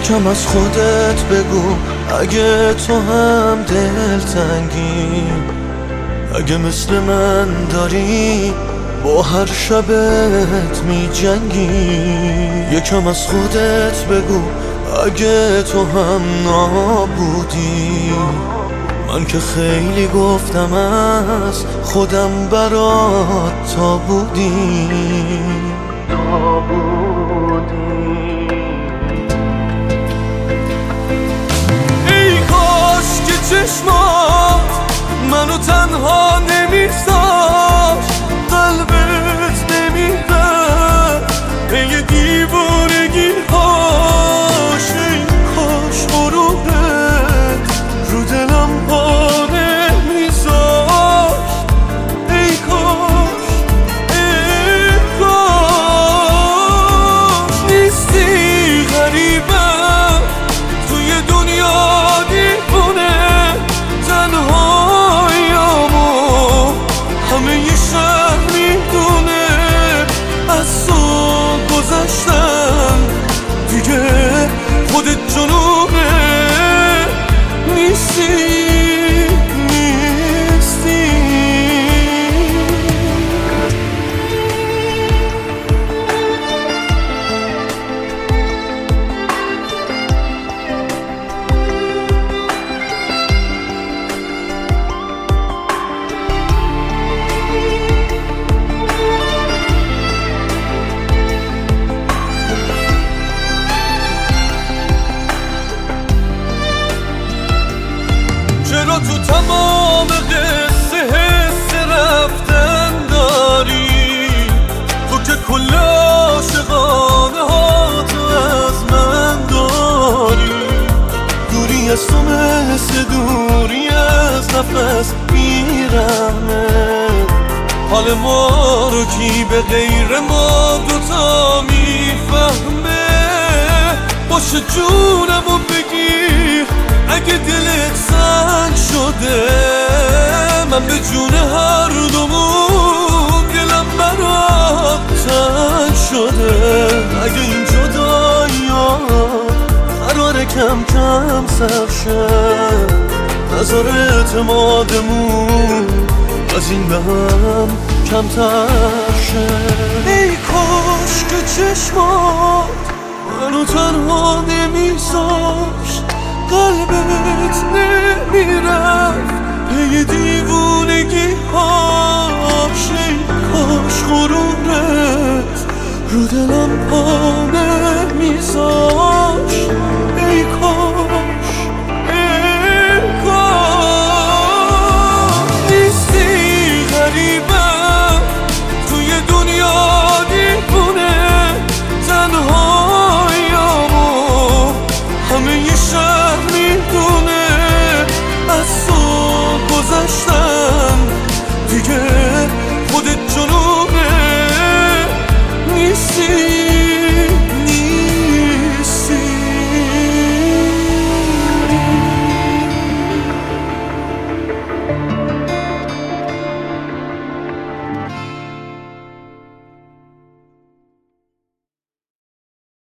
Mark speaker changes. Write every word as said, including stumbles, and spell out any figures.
Speaker 1: یکم از خودت بگو اگه تو هم دلتنگی، اگه مثل من داری با هر شبت می جنگی. یکم از خودت بگو اگه تو هم نابودی، من که خیلی گفتم از خودم برات تا بودی تا بودی. ای کاش که چشمات منو تنها نمیذاشت، قلبت نمیرفت پی دیوونگی هاش. ای کاش غروبت رو دلم پا نمیذاشت. ای کاش ای کاش نیستی غریبم توی دنیا دیوونه، تنهاییامو همه ی شهر میدونه. از تو گذشتم دیگه خودت جنونه، نیستی نیستی. چرا تو تمام قصه حس رفتن داری؟ تو که کل عاشقانه ها تو از من داری. دوری از تو مثل دوری از نفس بیرحمه، حال ما رو کی به غیر ما دوتا میفهمه. باشه جونمو بگیر اگه دلت سنگ شده، من به جون هر دومون دلم برات تنگ شده. اگه این جدایی‌ها قراره کم کم سر شه، نذار اعتمادمون از این به هم کمتر شه. ای کاش که چشمات منو تنها نمیذاشت، قلبت نمیرفت پی دیوونگی هاش. ای کاش غرورت رو دلم پا نمیذاشت.